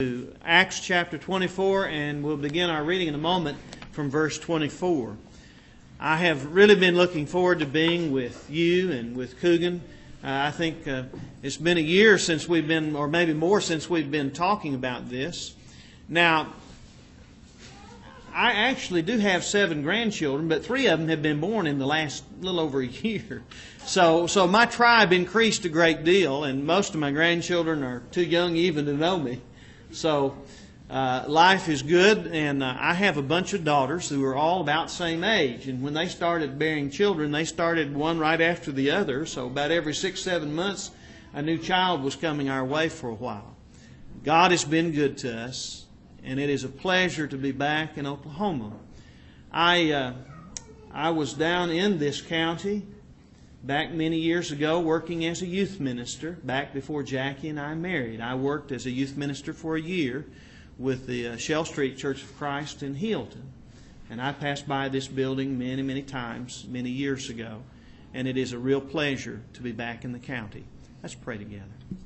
to Acts chapter 24, and we'll begin our reading in a moment from verse 24. I have really been looking forward to being with you and with Coogan. I think it's been a year since we've been, or maybe more since we've been talking about this. Now, I actually do have 7 grandchildren, but 3 of them have been born in the last little over a year. So my tribe increased a great deal, and most of my grandchildren are too young even to know me. So life is good, and I have a bunch of daughters who are all about the same age. And when they started bearing children, they started one right after the other. So about every 6-7 months, a new child was coming our way for a while. God has been good to us, and it is a pleasure to be back in Oklahoma. I was down in this county back many years ago working as a youth minister, back before Jackie and I married. I worked as a youth minister for a year with the Shell Street Church of Christ in Hilton. And I passed by this building many, many times, many years ago. And it is a real pleasure to be back in the county. Let's pray together.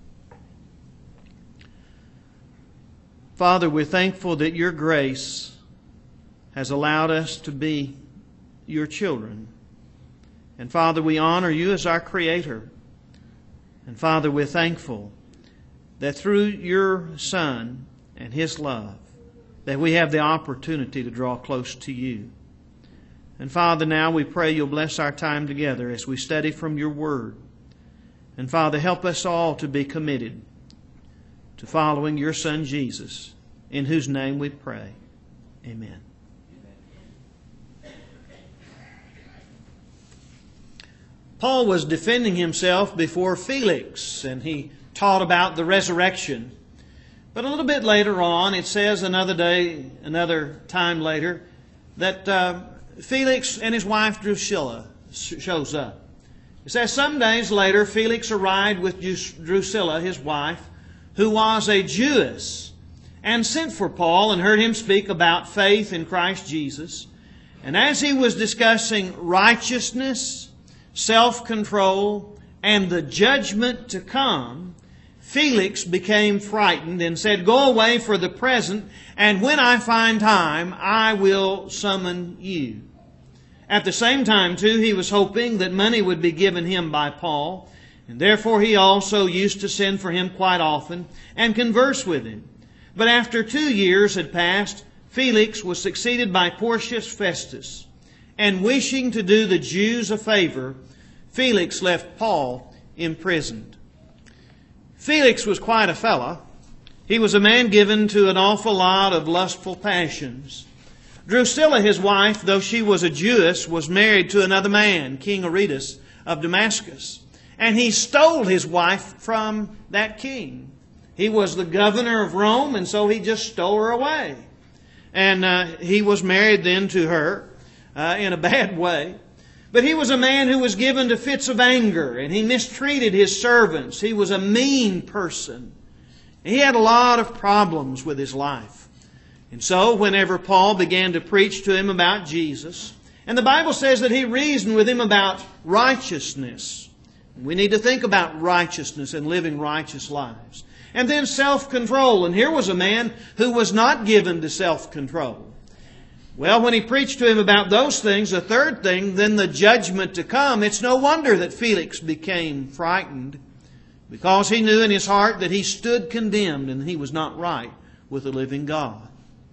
Father, we're thankful that your grace has allowed us to be your children. And Father, we honor you as our Creator. And Father, we're thankful that through your Son and His love, that we have the opportunity to draw close to you. And Father, now we pray you'll bless our time together as we study from your Word. And Father, help us all to be committed to following your Son Jesus, in whose name we pray. Amen. Paul was defending himself before Felix, and he taught about the resurrection. But a little bit later on, it says another time later, that Felix and his wife Drusilla shows up. It says some days later, Felix arrived with Drusilla, his wife, who was a Jewess, and sent for Paul and heard him speak about faith in Christ Jesus. And as he was discussing righteousness, self-control, and the judgment to come, Felix became frightened and said, "Go away for the present, and when I find time, I will summon you." At the same time, too, he was hoping that money would be given him by Paul, and therefore he also used to send for him quite often and converse with him. But after 2 years had passed, Felix was succeeded by Porcius Festus, and wishing to do the Jews a favor, Felix left Paul imprisoned. Felix was quite a fella. He was a man given to an awful lot of lustful passions. Drusilla, his wife, though she was a Jewess, was married to another man, King Aretas of Damascus. And he stole his wife from that king. He was the governor of Rome, and so he just stole her away. And he was married then to her in a bad way. But he was a man who was given to fits of anger, and he mistreated his servants. He was a mean person. He had a lot of problems with his life. And so whenever Paul began to preach to him about Jesus, and the Bible says that he reasoned with him about righteousness. We need to think about righteousness and living righteous lives. And then self-control. And here was a man who was not given to self-control. Well, when he preached to him about those things, the third thing, then the judgment to come, it's no wonder that Felix became frightened, because he knew in his heart that he stood condemned and he was not right with the living God.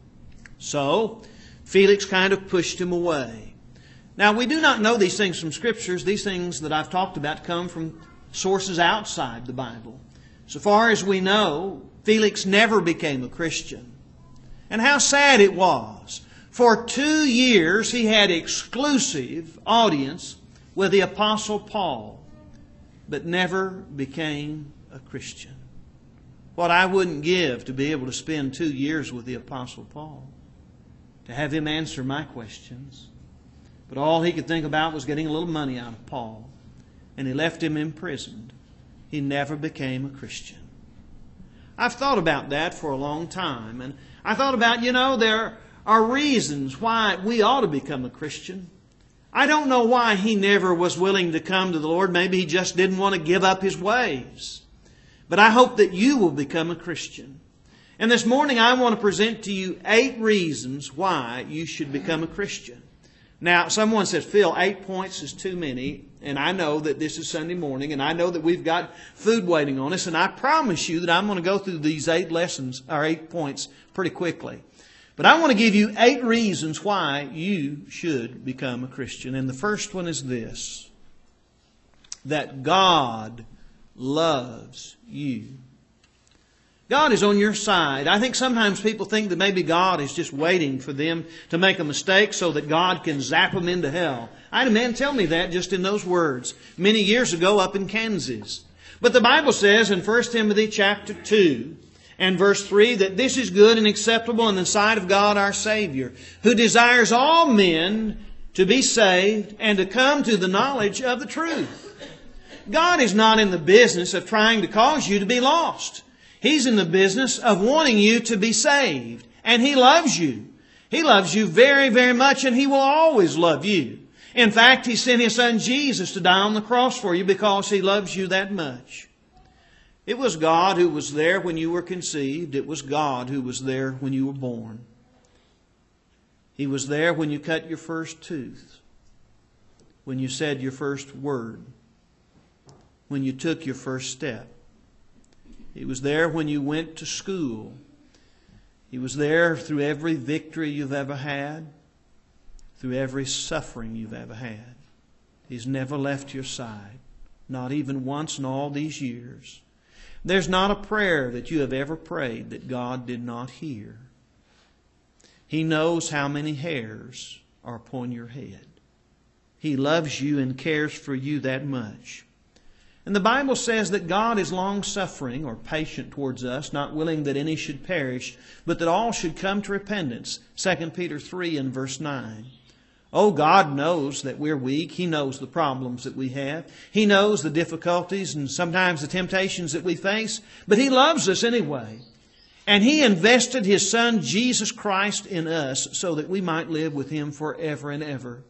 So, Felix kind of pushed him away. Now, we do not know these things from Scriptures. These things that I've talked about come from sources outside the Bible. So far as we know, Felix never became a Christian. And how sad it was. For 2 years he had exclusive audience with the Apostle Paul, but never became a Christian. What I wouldn't give to be able to spend 2 years with the Apostle Paul, to have him answer my questions. But all he could think about was getting a little money out of Paul, and he left him imprisoned. He never became a Christian. I've thought about that for a long time, and I thought about, there are reasons why we ought to become a Christian. I don't know why he never was willing to come to the Lord. Maybe he just didn't want to give up his ways. But I hope that you will become a Christian. And this morning I want to present to you 8 reasons why you should become a Christian. Now, someone says, Phil, 8 points is too many. And I know that this is Sunday morning, and I know that we've got food waiting on us. And I promise you that I'm going to go through these 8 lessons, or 8 points, pretty quickly. But I want to give you 8 reasons why you should become a Christian. And the first one is this: that God loves you. God is on your side. I think sometimes people think that maybe God is just waiting for them to make a mistake so that God can zap them into hell. I had a man tell me that just in those words many years ago up in Kansas. But the Bible says in 1 Timothy chapter 2 and verse 3 that this is good and acceptable in the sight of God our Savior, who desires all men to be saved and to come to the knowledge of the truth. God is not in the business of trying to cause you to be lost. He's in the business of wanting you to be saved. And He loves you. He loves you very, very much, and He will always love you. In fact, He sent His Son Jesus to die on the cross for you because He loves you that much. It was God who was there when you were conceived. It was God who was there when you were born. He was there when you cut your first tooth, when you said your first word, when you took your first step. He was there when you went to school. He was there through every victory you've ever had, through every suffering you've ever had. He's never left your side, not even once in all these years. There's not a prayer that you have ever prayed that God did not hear. He knows how many hairs are upon your head. He loves you and cares for you that much. And the Bible says that God is long-suffering or patient towards us, not willing that any should perish, but that all should come to repentance. 2 Peter 3 and verse 9. Oh, God knows that we're weak. He knows the problems that we have. He knows the difficulties and sometimes the temptations that we face. But He loves us anyway. And He invested His Son, Jesus Christ, in us so that we might live with Him forever and ever.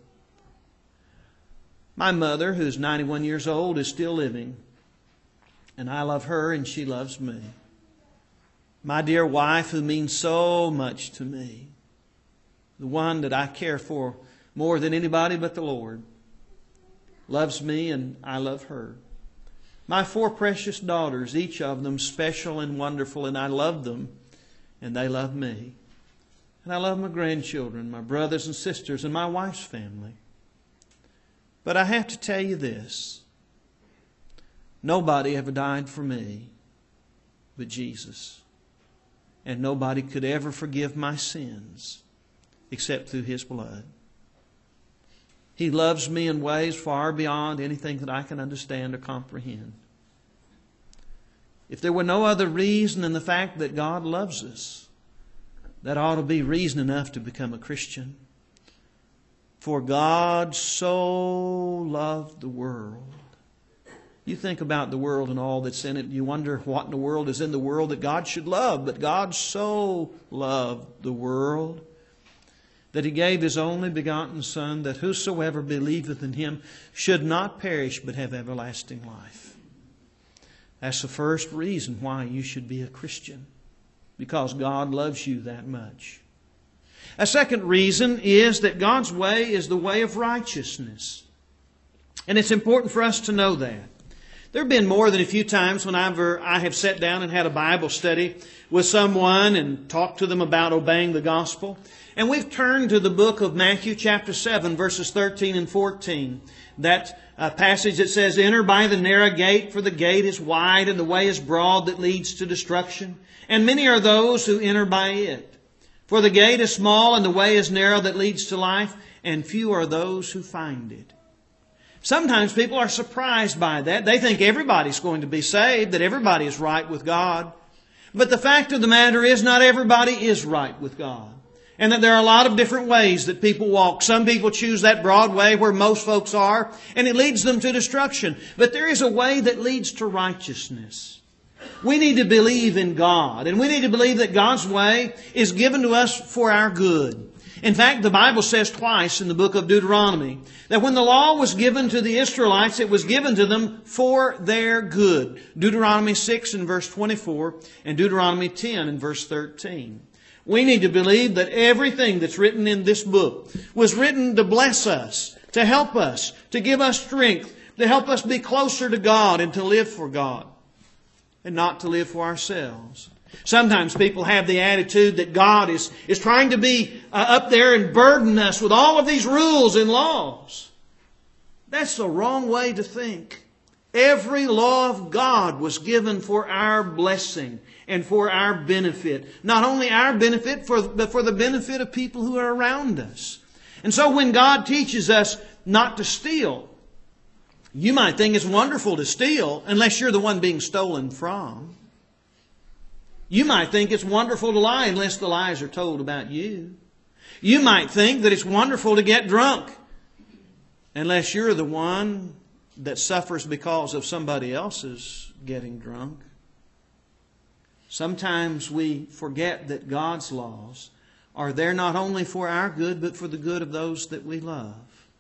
My mother, who's 91 years old, is still living. And I love her and she loves me. My dear wife, who means so much to me. The one that I care for more than anybody but the Lord, loves me and I love her. My 4 precious daughters, each of them special and wonderful, and I love them and they love me. And I love my grandchildren, my brothers and sisters, and my wife's family. But I have to tell you this. Nobody ever died for me but Jesus. And nobody could ever forgive my sins except through His blood. He loves me in ways far beyond anything that I can understand or comprehend. If there were no other reason than the fact that God loves us, that ought to be reason enough to become a Christian. For God so loved the world. You think about the world and all that's in it. You wonder what in the world is in the world that God should love. But God so loved the world that He gave His only begotten Son, that whosoever believeth in Him should not perish but have everlasting life. That's the first reason why you should be a Christian. Because God loves you that much. A second reason is that God's way is the way of righteousness. And it's important for us to know that. There have been more than a few times when I have sat down and had a Bible study with someone and talked to them about obeying the gospel. And we've turned to the book of Matthew chapter 7, verses 13 and 14. That passage that says, "Enter by the narrow gate, for the gate is wide and the way is broad that leads to destruction. And many are those who enter by it. For the gate is small and the way is narrow that leads to life, and few are those who find it." Sometimes people are surprised by that. They think everybody's going to be saved, that everybody is right with God. But the fact of the matter is, not everybody is right with God. And that there are a lot of different ways that people walk. Some people choose that broad way where most folks are, and it leads them to destruction. But there is a way that leads to righteousness. We need to believe in God, and we need to believe that God's way is given to us for our good. In fact, the Bible says twice in the book of Deuteronomy that when the law was given to the Israelites, it was given to them for their good. Deuteronomy 6 and verse 24 and Deuteronomy 10 and verse 13. We need to believe that everything that's written in this book was written to bless us, to help us, to give us strength, to help us be closer to God and to live for God and not to live for ourselves. Sometimes people have the attitude that God is trying to be up there and burden us with all of these rules and laws. That's the wrong way to think. Every law of God was given for our blessing and for our benefit. Not only our benefit, but for the benefit of people who are around us. And so when God teaches us not to steal, you might think it's wonderful to steal unless you're the one being stolen from. You might think it's wonderful to lie unless the lies are told about you. You might think that it's wonderful to get drunk unless you're the one that suffers because of somebody else's getting drunk. Sometimes we forget that God's laws are there not only for our good, but for the good of those that we love.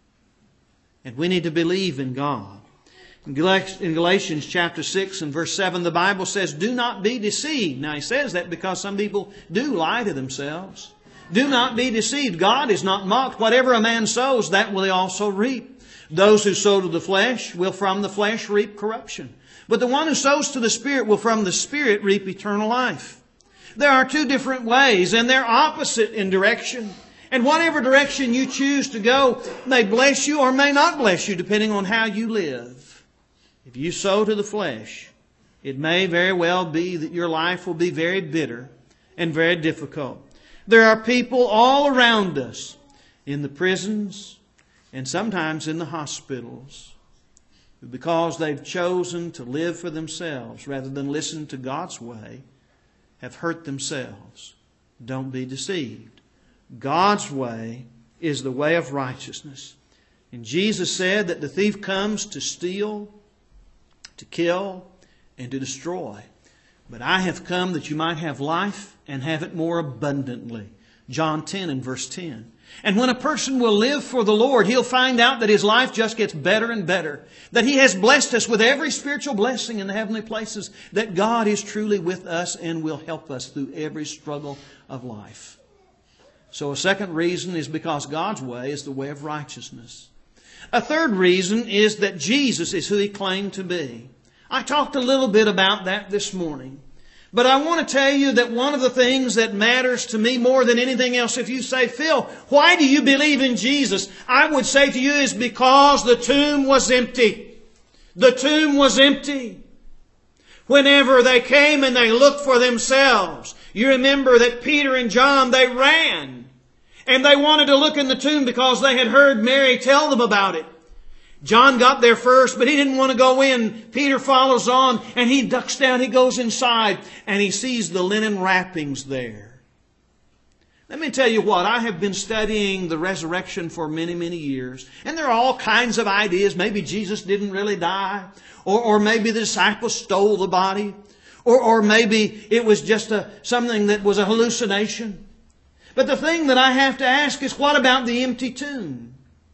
And we need to believe in God. In Galatians chapter 6 and verse 7, the Bible says, do not be deceived. Now he says that because some people do lie to themselves. Do not be deceived. God is not mocked. Whatever a man sows, that will he also reap. Those who sow to the flesh will from the flesh reap corruption. But the one who sows to the Spirit will from the Spirit reap eternal life. There are two different ways, and they're opposite in direction. And whatever direction you choose to go may bless you or may not bless you, depending on how you live. If you sow to the flesh, it may very well be that your life will be very bitter and very difficult. There are people all around us in the prisons and sometimes in the hospitals who, because they've chosen to live for themselves rather than listen to God's way, have hurt themselves. Don't be deceived. God's way is the way of righteousness. And Jesus said that the thief comes to steal, to kill, and to destroy. But I have come that you might have life and have it more abundantly. John 10 and verse 10. And when a person will live for the Lord, he'll find out that his life just gets better and better. That He has blessed us with every spiritual blessing in the heavenly places. That God is truly with us and will help us through every struggle of life. So a second reason is because God's way is the way of righteousness. A third reason is that Jesus is who He claimed to be. I talked a little bit about that this morning. But I want to tell you that one of the things that matters to me more than anything else, if you say, Phil, why do you believe in Jesus? I would say to you, is because the tomb was empty. The tomb was empty. Whenever they came and they looked for themselves, you remember that Peter and John, they ran. And they wanted to look in the tomb because they had heard Mary tell them about it. John got there first, but he didn't want to go in. Peter follows on and he ducks down. He goes inside and he sees the linen wrappings there. Let me tell you what, I have been studying the resurrection for many, many years. And there are all kinds of ideas. Maybe Jesus didn't really die. Or maybe the disciples stole the body. Or maybe it was just something that was a hallucination. But the thing that I have to ask is, what about the empty tomb?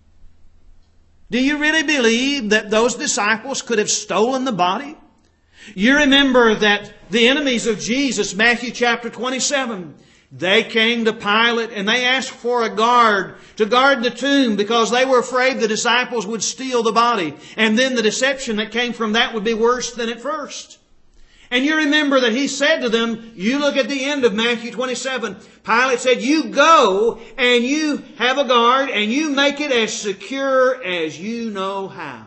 Do you really believe that those disciples could have stolen the body? You remember that the enemies of Jesus, Matthew chapter 27, they came to Pilate and they asked for a guard to guard the tomb because they were afraid the disciples would steal the body. And then the deception that came from that would be worse than at first. And you remember that He said to them, you look at the end of Matthew 27, Pilate said, you go and you have a guard and you make it as secure as you know how.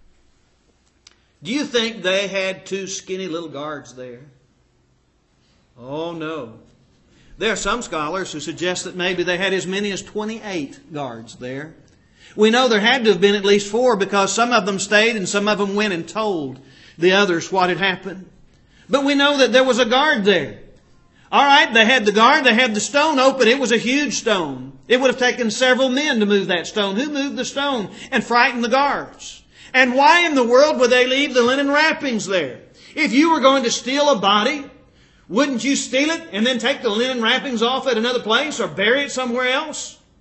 Do you think they had two skinny little guards there? Oh no. There are some scholars who suggest that maybe they had as many as 28 guards there. We know there had to have been at least 4 because some of them stayed and some of them went and told the others what had happened. But we know that there was a guard there. All right, they had the guard, they had the stone open. It was a huge stone. It would have taken several men to move that stone. Who moved the stone and frightened the guards? And why in the world would they leave the linen wrappings there? If you were going to steal a body, wouldn't you steal it and then take the linen wrappings off at another place or bury it somewhere else?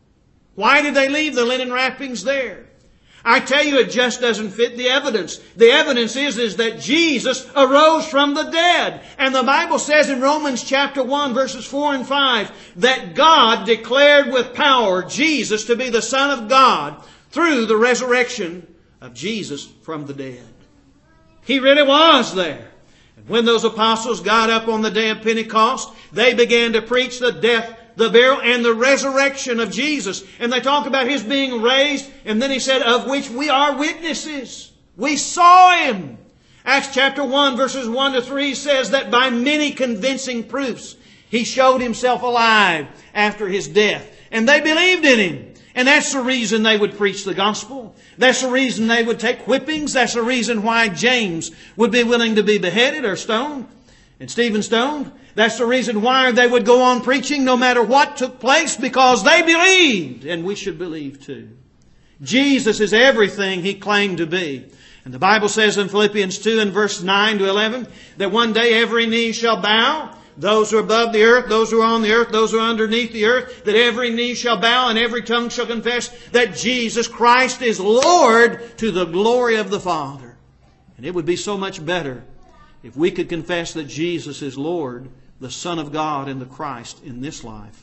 Why did they leave the linen wrappings there? I tell you, it just doesn't fit the evidence. The evidence is that Jesus arose from the dead. And the Bible says in Romans chapter 1, verses 4 and 5, that God declared with power Jesus to be the Son of God through the resurrection of Jesus from the dead. He really was there. And when those apostles got up on the day of Pentecost, they began to preach the death, the burial, and the resurrection of Jesus. And they talk about His being raised. And then He said, of which we are witnesses. We saw Him. Acts chapter 1 verses 1 to 3 says that by many convincing proofs He showed Himself alive after His death. And they believed in Him. And that's the reason they would preach the gospel. That's the reason they would take whippings. That's the reason why James would be willing to be beheaded or stoned. And Stephen stoned. That's the reason why they would go on preaching no matter what took place, because they believed, and we should believe too. Jesus is everything He claimed to be. And the Bible says in Philippians 2 and verse 9 to 11 that one day every knee shall bow, those who are above the earth, those who are on the earth, those who are underneath the earth, that every knee shall bow and every tongue shall confess that Jesus Christ is Lord, to the glory of the Father. And it would be so much better if we could confess that Jesus is Lord, the Son of God and the Christ in this life,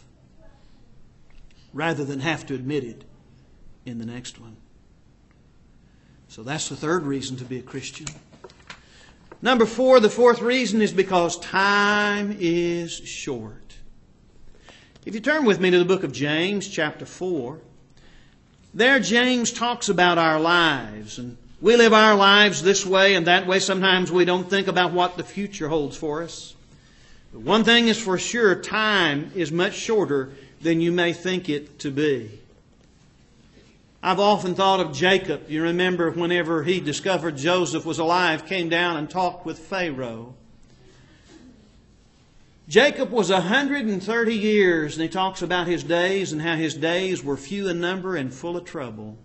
rather than have to admit it in the next one. So that's the third reason to be a Christian. Number 4, the fourth reason is because time is short. If you turn with me to the book of James, chapter 4, there James talks about our lives. And we live our lives this way and that way. Sometimes we don't think about what the future holds for us. But one thing is for sure, time is much shorter than you may think it to be. I've often thought of Jacob. You remember whenever he discovered Joseph was alive, came down and talked with Pharaoh. Jacob was 130 years, and he talks about his days and how his days were few in number and full of trouble.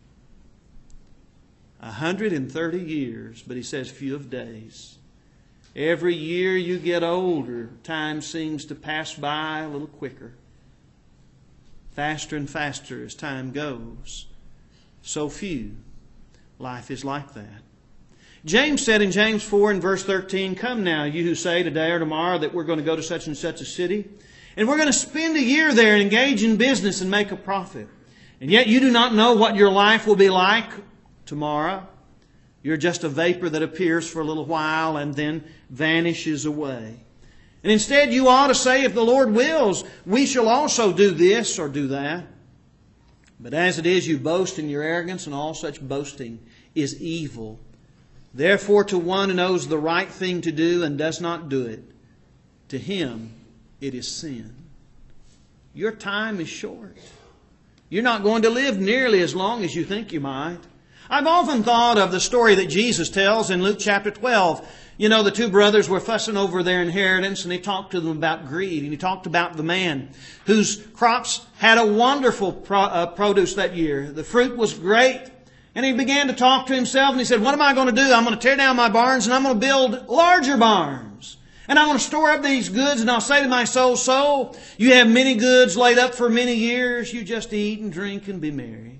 130 years, but he says few of days. Every year you get older, time seems to pass by a little quicker. Faster and faster as time goes. So few. Life is like that. James said in James 4 and verse 13, come now, you who say today or tomorrow that we're going to go to such and such a city, and we're going to spend a year there and engage in business and make a profit. And yet you do not know what your life will be like tomorrow. You're just a vapor that appears for a little while and then vanishes away. And instead you ought to say, if the Lord wills, we shall also do this or do that. But as it is, you boast in your arrogance, and all such boasting is evil. Therefore, to one who knows the right thing to do and does not do it, to him it is sin. Your time is short. You're not going to live nearly as long as you think you might. I've often thought of the story that Jesus tells in Luke chapter 12. You know, the two brothers were fussing over their inheritance, and He talked to them about greed. And He talked about the man whose crops had a wonderful produce that year. The fruit was great. And he began to talk to himself, and he said, what am I going to do? I'm going to tear down my barns, and I'm going to build larger barns. And I'm going to store up these goods, and I'll say to my soul, soul, you have many goods laid up for many years. You just eat and drink and be merry.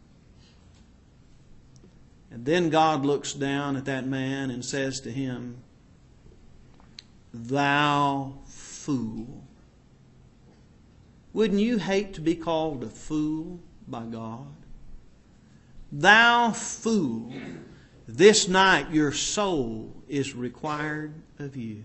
And then God looks down at that man and says to him, thou fool. Wouldn't you hate to be called a fool by God? Thou fool, this night your soul is required of you.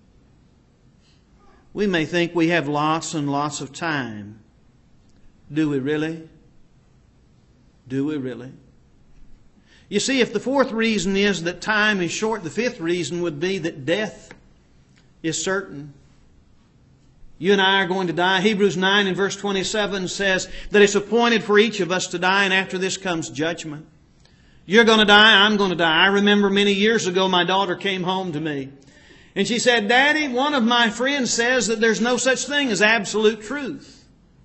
We may think we have lots and lots of time. Do we really? Do we really? You see, if the fourth reason is that time is short, the fifth reason would be that death is certain. You and I are going to die. Hebrews 9 and verse 27 says that it's appointed for each of us to die, and after this comes judgment. You're going to die, I'm going to die. I remember many years ago my daughter came home to me, and she said, Daddy, one of my friends says that there's no such thing as absolute truth.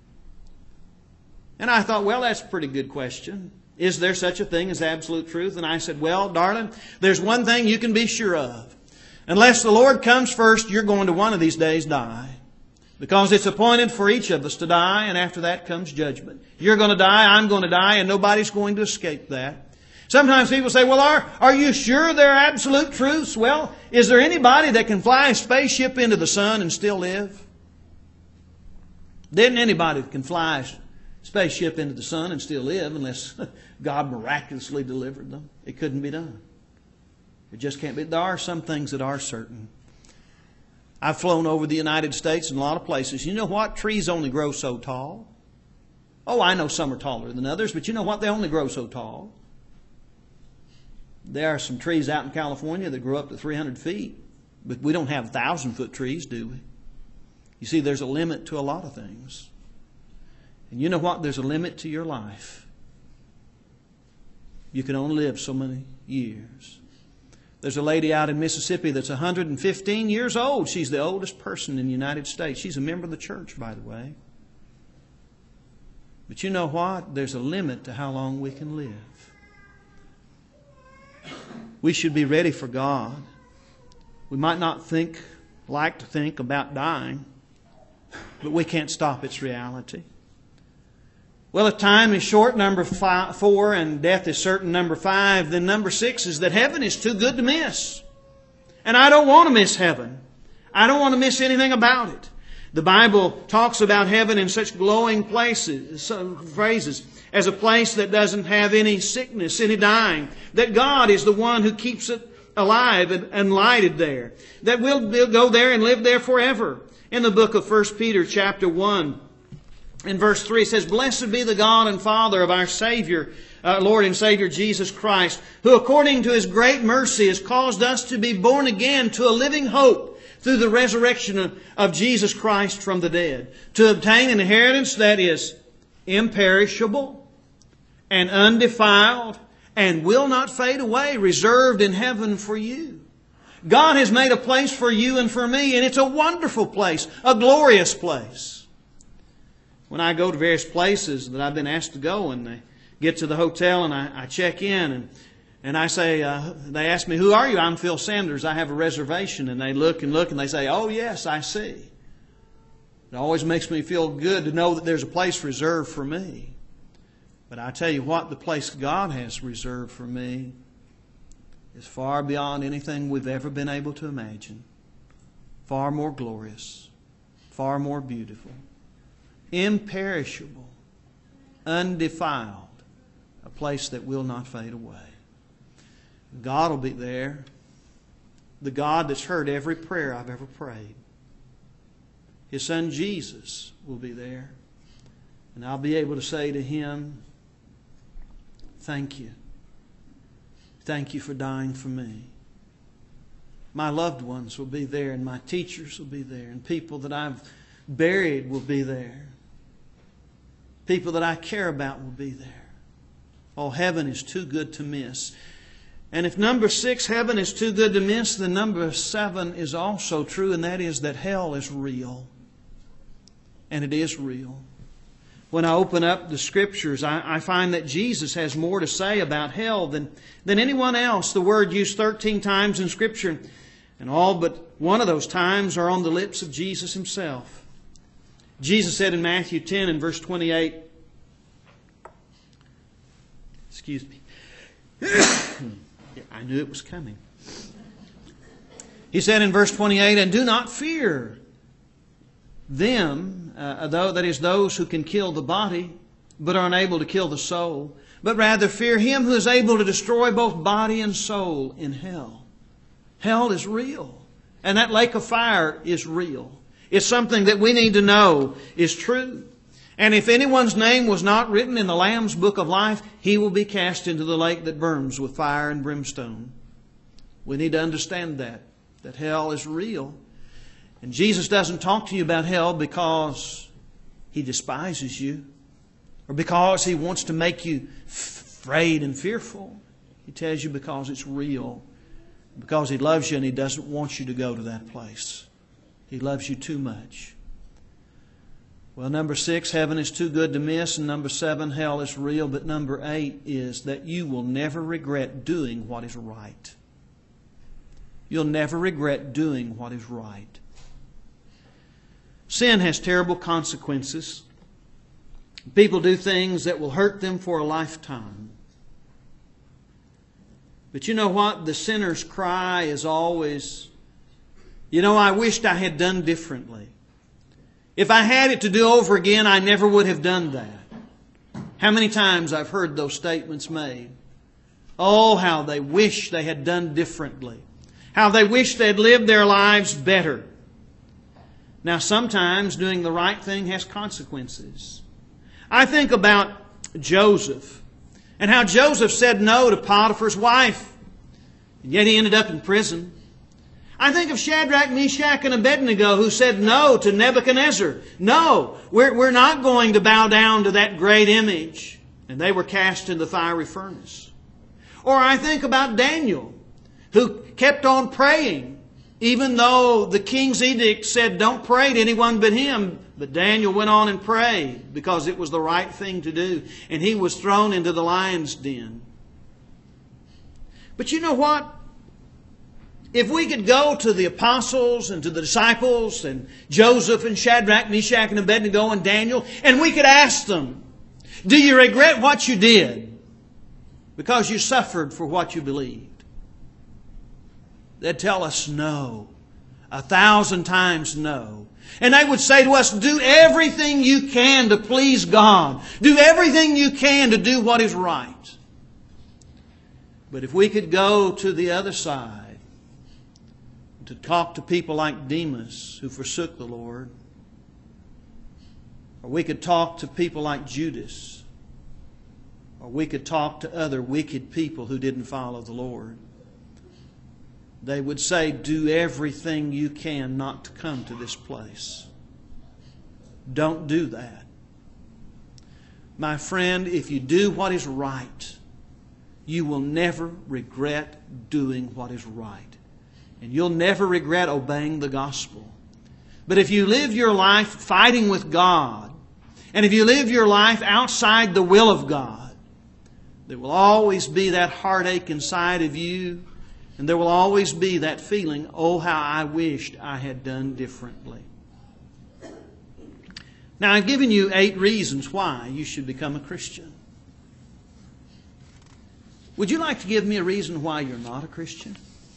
And I thought, well, that's a pretty good question. Is there such a thing as absolute truth? And I said, well, darling, there's one thing you can be sure of. Unless the Lord comes first, you're going to one of these days die. Because it's appointed for each of us to die, and after that comes judgment. You're going to die, I'm going to die, and nobody's going to escape that. Sometimes people say, well, are you sure they're absolute truths? Well, is there anybody that can fly a spaceship into the sun and still live? There isn't anybody that can fly a spaceship into the sun and still live unless God miraculously delivered them. It couldn't be done. It just can't be. There are some things that are certain. I've flown over the United States and a lot of places. You know what? Trees only grow so tall. Oh, I know some are taller than others, but you know what? They only grow so tall. There are some trees out in California that grow up to 300 feet, but we don't have 1,000-foot trees, do we? You see, there's a limit to a lot of things. And you know what? There's a limit to your life. You can only live so many years. There's a lady out in Mississippi that's 115 years old. She's the oldest person in the United States. She's a member of the church, by the way. But you know what? There's a limit to how long we can live. We should be ready for God. We might not like to think about dying, but we can't stop its reality. Well, if time is short, number 4, and death is certain, number 5, then number 6 is that heaven is too good to miss. And I don't want to miss heaven. I don't want to miss anything about it. The Bible talks about heaven in such glowing phrases, as a place that doesn't have any sickness, any dying. That God is the one who keeps it alive and lighted there. That we'll go there and live there forever. In the book of 1 Peter chapter 1, in verse 3, it says, Blessed be the God and Father of our Savior, Lord and Savior Jesus Christ, who according to His great mercy has caused us to be born again to a living hope through the resurrection of Jesus Christ from the dead, to obtain an inheritance that is imperishable and undefiled and will not fade away, reserved in heaven for you. God has made a place for you and for me, and it's a wonderful place, a glorious place. When I go to various places that I've been asked to go, and they get to the hotel and I check in and I say, they ask me, who are you? I'm Phil Sanders. I have a reservation. And they look and they say, oh yes, I see. It always makes me feel good to know that there's a place reserved for me. But I tell you what, the place God has reserved for me is far beyond anything we've ever been able to imagine. Far more glorious, far more beautiful, imperishable, undefiled, a place that will not fade away. God will be there. The God that's heard every prayer I've ever prayed. His Son Jesus will be there. And I'll be able to say to Him, thank you. Thank you for dying for me. My loved ones will be there, and my teachers will be there, and people that I've buried will be there. People that I care about will be there. Oh, heaven is too good to miss. And if number 6, heaven is too good to miss, then number 7 is also true, and that is that hell is real. And it is real. When I open up the Scriptures, I find that Jesus has more to say about hell than anyone else. The word used 13 times in Scripture, and all but one of those times are on the lips of Jesus Himself. Jesus said in Matthew 10 and verse 28, excuse me, I knew it was coming. He said in verse 28, and do not fear them, that is those who can kill the body, but are unable to kill the soul, but rather fear Him who is able to destroy both body and soul in hell. Hell is real, and that lake of fire is real. It's something that we need to know is true. And if anyone's name was not written in the Lamb's book of life, he will be cast into the lake that burns with fire and brimstone. We need to understand that hell is real. And Jesus doesn't talk to you about hell because He despises you or because He wants to make you afraid and fearful. He tells you because it's real, because He loves you and He doesn't want you to go to that place. He loves you too much. Well, number 6, heaven is too good to miss. And number 7, hell is real. But number 8 is that you will never regret doing what is right. You'll never regret doing what is right. Sin has terrible consequences. People do things that will hurt them for a lifetime. But you know what? The sinner's cry is always, I wished I had done differently. If I had it to do over again, I never would have done that. How many times I've heard those statements made. Oh, how they wish they had done differently. How they wish they had lived their lives better. Now, sometimes doing the right thing has consequences. I think about Joseph and how Joseph said no to Potiphar's wife, and yet he ended up in prison. I think of Shadrach, Meshach, and Abednego who said no to Nebuchadnezzar. No, we're not going to bow down to that great image. And they were cast into the fiery furnace. Or I think about Daniel who kept on praying even though the king's edict said don't pray to anyone but him. But Daniel went on and prayed because it was the right thing to do. And he was thrown into the lion's den. But you know what? If we could go to the apostles and to the disciples and Joseph and Shadrach, Meshach, and Abednego and Daniel, and we could ask them, do you regret what you did because you suffered for what you believed? They'd tell us no, 1,000 times no. And they would say to us, do everything you can to please God. Do everything you can to do what is right. But if we could go to the other side, to talk to people like Demas who forsook the Lord, or we could talk to people like Judas, or we could talk to other wicked people who didn't follow the Lord, they would say, do everything you can not to come to this place. Don't do that. My friend, if you do what is right, you will never regret doing what is right. And you'll never regret obeying the gospel. But if you live your life fighting with God, and if you live your life outside the will of God, there will always be that heartache inside of you, and there will always be that feeling, oh, how I wished I had done differently. Now, I've given you 8 reasons why you should become a Christian. Would you like to give me a reason why you're not a Christian?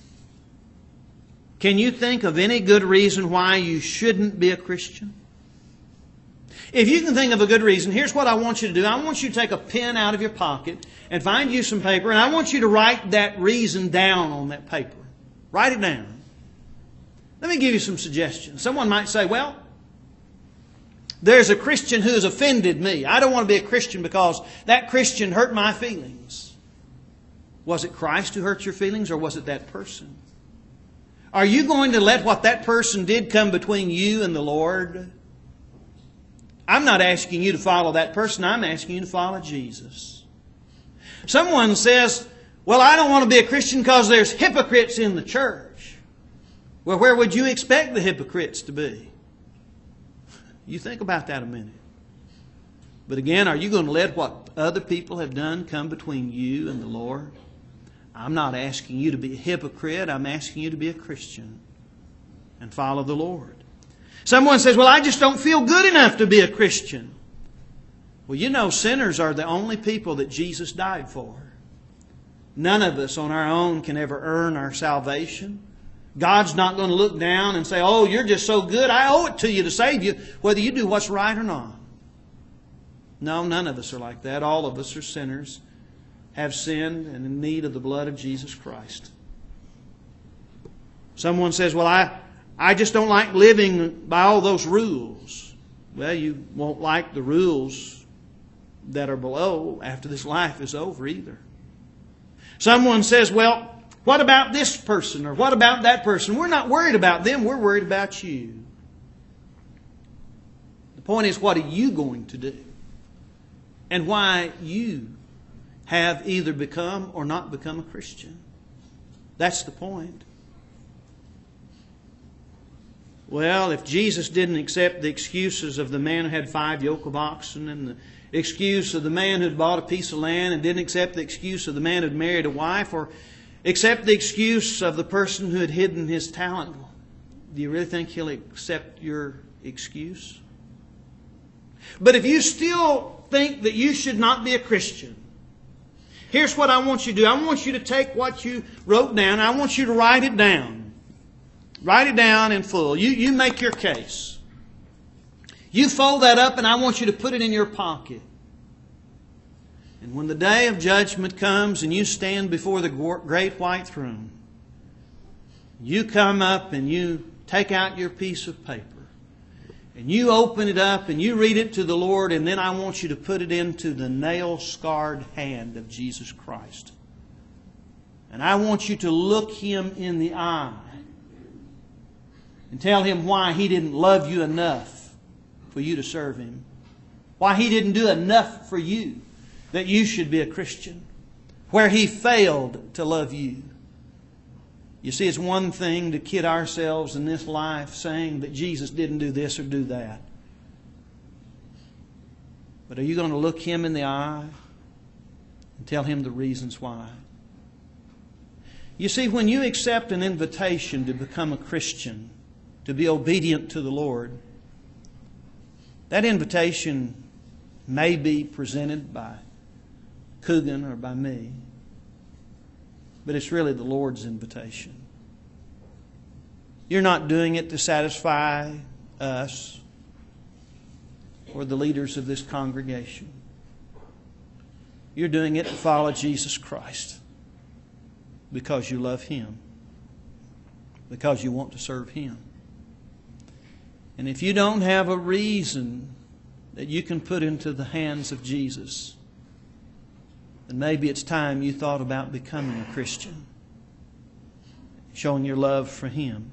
Can you think of any good reason why you shouldn't be a Christian? If you can think of a good reason, here's what I want you to do. I want you to take a pen out of your pocket and find you some paper, and I want you to write that reason down on that paper. Write it down. Let me give you some suggestions. Someone might say, well, there's a Christian who has offended me. I don't want to be a Christian because that Christian hurt my feelings. Was it Christ who hurt your feelings, or was it that person? Are you going to let what that person did come between you and the Lord? I'm not asking you to follow that person. I'm asking you to follow Jesus. Someone says, well, I don't want to be a Christian because there's hypocrites in the church. Well, where would you expect the hypocrites to be? You think about that a minute. But again, are you going to let what other people have done come between you and the Lord? I'm not asking you to be a hypocrite. I'm asking you to be a Christian and follow the Lord. Someone says, well, I just don't feel good enough to be a Christian. Well, you know, sinners are the only people that Jesus died for. None of us on our own can ever earn our salvation. God's not going to look down and say, oh, you're just so good, I owe it to you to save you, whether you do what's right or not. No, none of us are like that. All of us are sinners, have sinned, and in need of the blood of Jesus Christ. Someone says, well, I just don't like living by all those rules. Well, you won't like the rules that are below after this life is over either. Someone says, well, what about this person or what about that person? We're not worried about them, we're worried about you. The point is, what are you going to do? And why you have either become or not become a Christian. That's the point. Well, if Jesus didn't accept the excuses of the man who had 5 yoke of oxen and the excuse of the man who had bought a piece of land and didn't accept the excuse of the man who had married a wife or accept the excuse of the person who had hidden his talent, do you really think He'll accept your excuse. But if you still think that you should not be a Christian, here's what I want you to do. I want you to take what you wrote down. I want you to write it down. Write it down in full. You make your case. You fold that up and I want you to put it in your pocket. And when the day of judgment comes and you stand before the great white throne, you come up and you take out your piece of paper. And you open it up and you read it to the Lord, and then I want you to put it into the nail-scarred hand of Jesus Christ. And I want you to look Him in the eye and tell Him why He didn't love you enough for you to serve Him. Why He didn't do enough for you that you should be a Christian. Where He failed to love you. You see, it's one thing to kid ourselves in this life saying that Jesus didn't do this or do that. But are you going to look Him in the eye and tell Him the reasons why? You see, when you accept an invitation to become a Christian, to be obedient to the Lord, that invitation may be presented by Coogan or by me. But it's really the Lord's invitation. You're not doing it to satisfy us or the leaders of this congregation. You're doing it to follow Jesus Christ because you love Him, because you want to serve Him. And if you don't have a reason that you can put into the hands of Jesus, then maybe it's time you thought about becoming a Christian, showing your love for Him.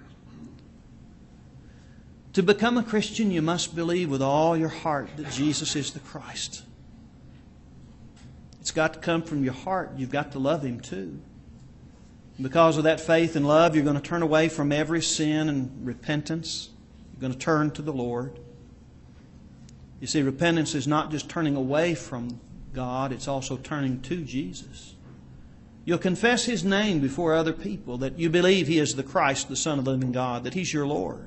To become a Christian, you must believe with all your heart that Jesus is the Christ. It's got to come from your heart. You've got to love Him too. Because of that faith and love, you're going to turn away from every sin and repentance. You're going to turn to the Lord. You see, repentance is not just turning away from God, it's also turning to Jesus. You'll confess His name before other people, that you believe He is the Christ, the Son of the living God, that He's your Lord.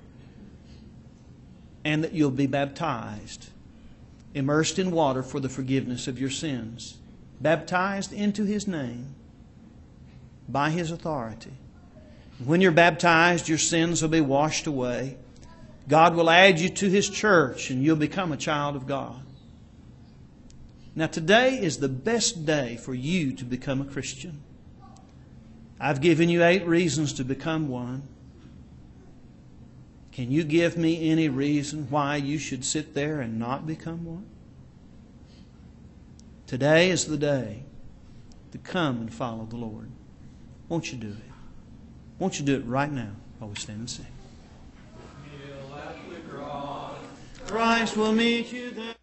And that you'll be baptized, immersed in water for the forgiveness of your sins. Baptized into His name, by His authority. When you're baptized, your sins will be washed away. God will add you to His church and you'll become a child of God. Now today is the best day for you to become a Christian. I've given you 8 reasons to become one. Can you give me any reason why you should sit there and not become one? Today is the day to come and follow the Lord. Won't you do it? Won't you do it right now while we stand and sing? Christ will meet you there.